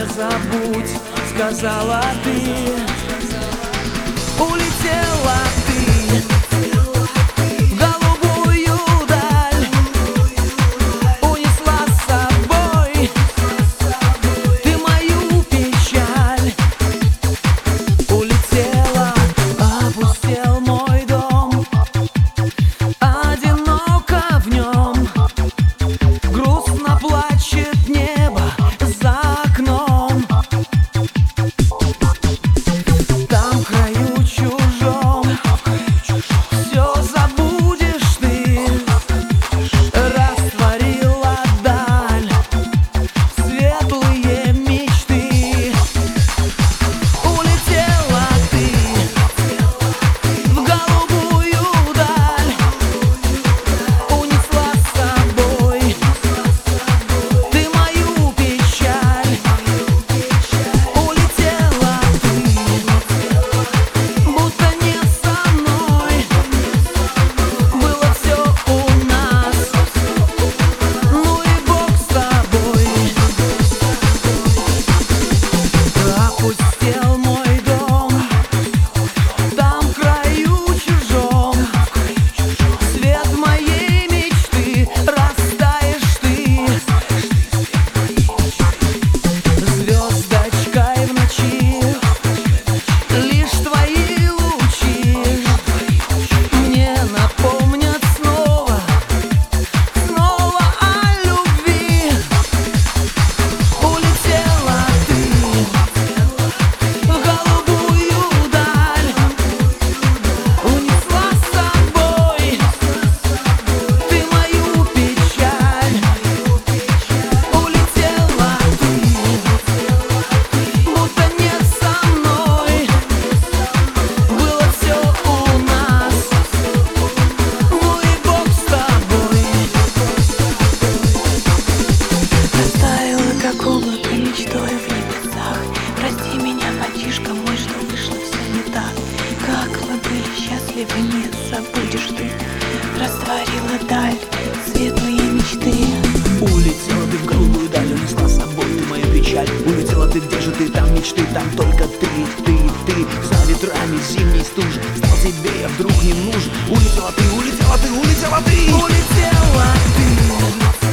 забудь, сказала ты. Улетела ты в голубую даль, унесла с собой ты мою печаль. Улетела, опустел мой дом, одиноко в нем, грустно плачет небо за окном. Там в краю чужом все забудешь ты, растворила даль светлые мечты. Улетела ты в голубую даль, унесла с собой ты мою печаль. Улетела ты, будто не со мной было все у нас. Ну и Бог с тобой. Опустел мой дом, там в краю чужом, свет моей мечты, растаешь ты звездочкой в ночи. Лишь твои лучи мне напомнят снова, снова о любви. Улетела ты в голубую даль, унесла с собой ты мою печаль. Улетела ты, будто не со мной было все у нас. Ну и Бог с тобой. Растаяла, как облако, мечтой в небесах. Прости меня, мальчишка мой, что вышло все не так. Как мы были счастливы, не забудешь ты. Растворила даль светлые мечты. Улетела ты в голубую даль, унесла с собой ты мою печаль. Улетела ты, где же ты, там мечты, там только ты. За ветрами зимней стужи стал тебе я вдруг не нужен. Улетела ты, улетела ты, улетела ты. Улетела ты